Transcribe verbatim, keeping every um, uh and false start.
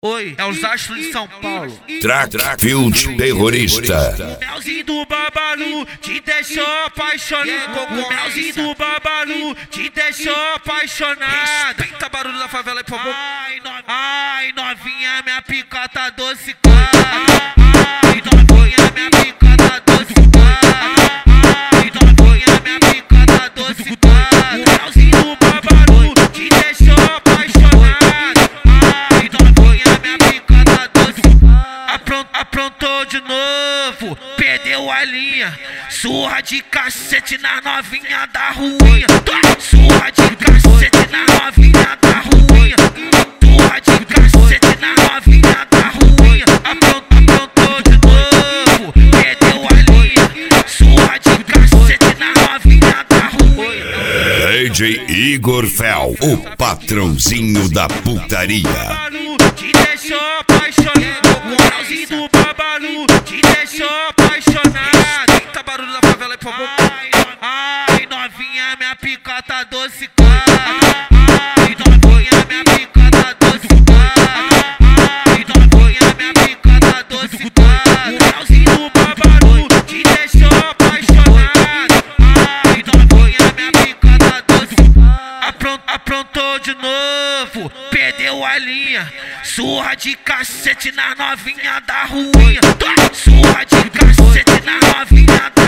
Oi, é os astros de São Paulo. Trackfield terrorista. Melzinho do Babalu te deixou apaixonado. O melzinho do Babalu te deixou apaixonado. Respeita barulho da favela aí, por favor. Ai, no... Ai, novinha, minha pica tá adocicada. Ai, novinha, minha pica tá adocicada. Ai, novinha, minha pica tá adocicada. O melzinho do Babalu te deixou apaixonado. Ai, novinha, minha pica tá adocicada. Aprontou, aprontou de novo, perdeu a linha. Surra de cacete na novinha da ruinha. Surra de cacete na novinha da ruinha. Surra de cacete na novinha da ruinha. Aprontou, aprontou de novo, perdeu a linha. Surra de cacete na novinha da ruinha. D J Igor Fel, o patrãozinho da putaria. Te deixou apaixonado. O melzinho do Babalu te deixou apaixonado. Respeita barulho da favela aí, por favor. Ai, ai, novinha, minha pica tá adocicada. Ai, novinha, minha pica tá adocicada. Ai, novinha, minha pica tá adocicada. O melzinho do Babalu te deixou apaixonado. Ai, novinha, minha pica tá adocicada. Aprontou, aprontou de novo, perdeu a linha. Surra de cacete na novinha da ruinha. Surra de cacete na novinha da